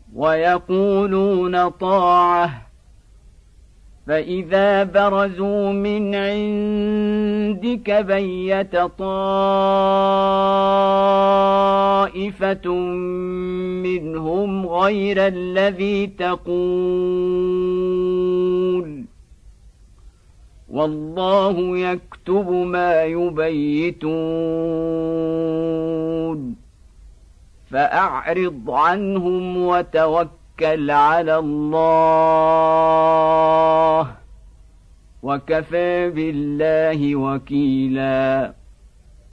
ويقولون طاعة فإذا برزوا من عندك بيت طائفة منهم غير الذي تقول والله يكتب ما يبيتون فأعرض عنهم وتوكل على الله وكفى بالله وكيلا.